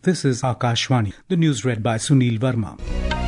This is Akashvani. The news read by Sunil Verma.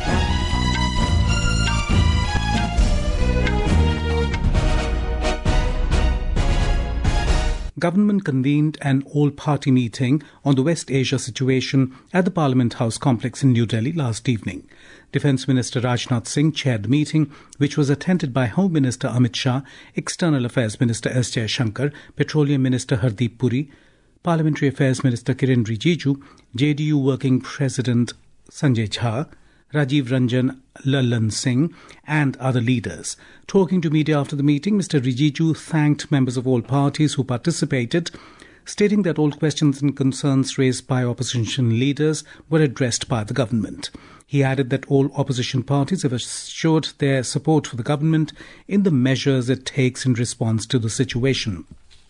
Government convened an all-party meeting on the West Asia situation at the Parliament House complex in New Delhi last evening. Defence Minister Rajnath Singh chaired the meeting, which was attended by Home Minister Amit Shah, External Affairs Minister S. Jaishankar, Petroleum Minister Hardeep Puri, Parliamentary Affairs Minister Kiren Rijiju, JDU Working President Sanjay Jha, Rajiv Ranjan Lallan Singh and other leaders. Talking to media after the meeting, Mr. Rijiju thanked members of all parties who participated, stating that all questions and concerns raised by opposition leaders were addressed by the government. He added that all opposition parties have assured their support for the government in the measures it takes in response to the situation.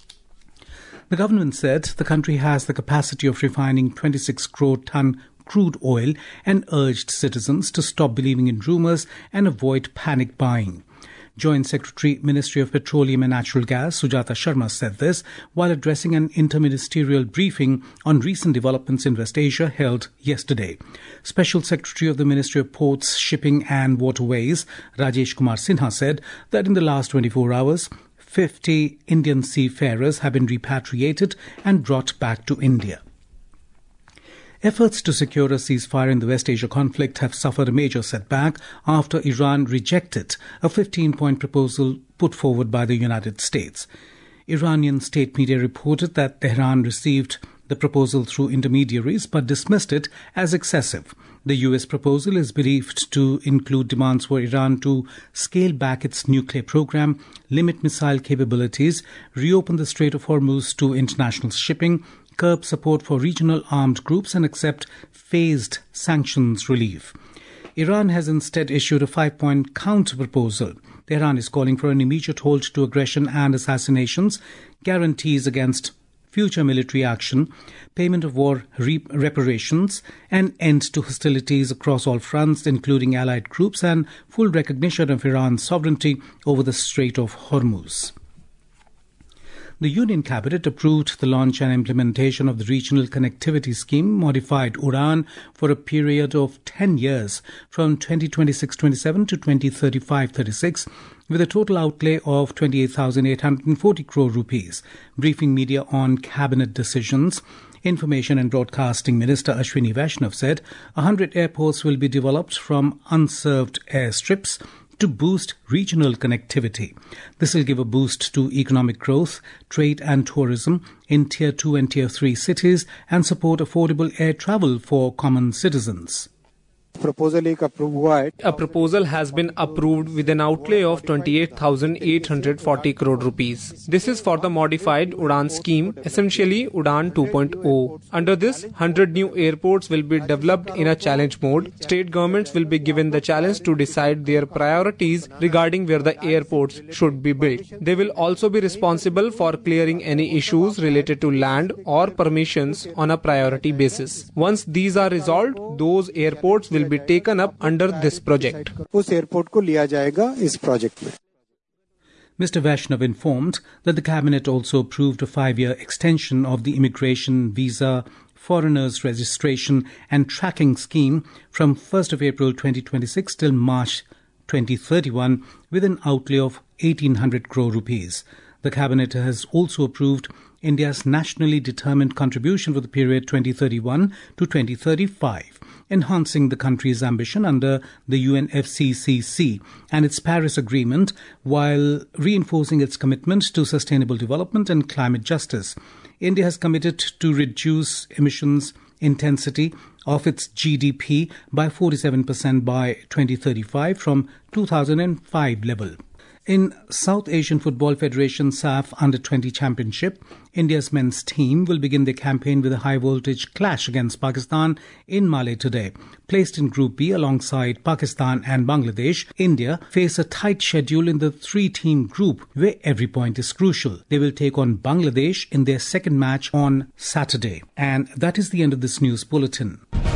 The government said the country has the capacity of refining 26 crore ton crude oil and urged citizens to stop believing in rumours and avoid panic buying. Joint Secretary, Ministry of Petroleum and Natural Gas, Sujata Sharma said this while addressing an interministerial briefing on recent developments in West Asia held yesterday. Special Secretary of the Ministry of Ports, Shipping and Waterways, Rajesh Kumar Sinha, said that in the last 24 hours, 50 Indian seafarers have been repatriated and brought back to India. Efforts to secure a ceasefire in the West Asia conflict have suffered a major setback after Iran rejected a 15-point proposal put forward by the United States. Iranian state media reported that Tehran received the proposal through intermediaries but dismissed it as excessive. The US proposal is believed to include demands for Iran to scale back its nuclear program, limit missile capabilities, reopen the Strait of Hormuz to international shipping, curb support for regional armed groups and accept phased sanctions relief. Iran has instead issued a 5-point counter-proposal. Tehran is calling for an immediate halt to aggression and assassinations, guarantees against future military action, payment of war reparations, an end to hostilities across all fronts, including allied groups, and full recognition of Iran's sovereignty over the Strait of Hormuz. The Union Cabinet approved the launch and implementation of the Regional Connectivity Scheme, modified UDAN, for a period of 10 years from 2026-27 to 2035-36, with a total outlay of 28,840 crore rupees. Briefing media on cabinet decisions, Information and Broadcasting Minister Ashwini Vaishnav said 100 airports will be developed from unserved airstrips to boost regional connectivity. This will give a boost to economic growth, trade and tourism in Tier 2 and Tier 3 cities and support affordable air travel for common citizens. A proposal has been approved with an outlay of 28,840 crore rupees. This is for the modified UDAN scheme, essentially UDAN 2.0. Under this, 100 new airports will be developed in a challenge mode. State governments will be given the challenge to decide their priorities regarding where the airports should be built. They will also be responsible for clearing any issues related to land or permissions on a priority basis. Once these are resolved, those airports will be taken up under this project. Mr. Vaishnav informed that the Cabinet also approved a 5-year extension of the Immigration, Visa, Foreigners Registration and Tracking Scheme from 1st of April 2026 till March 2031 with an outlay of 1,800 crore rupees. The Cabinet has also approved India's nationally determined contribution for the period 2031 to 2035, enhancing the country's ambition under the UNFCCC and its Paris Agreement while reinforcing its commitment to sustainable development and climate justice. India has committed to reduce emissions intensity of its GDP by 47% by 2035 from 2005 level. In South Asian Football Federation SAF Under-20 Championship, India's men's team will begin their campaign with a high-voltage clash against Pakistan in Malé today. Placed in Group B alongside Pakistan and Bangladesh, India face a tight schedule in the 3-team group where every point is crucial. They will take on Bangladesh in their second match on Saturday. And that is the end of this news bulletin.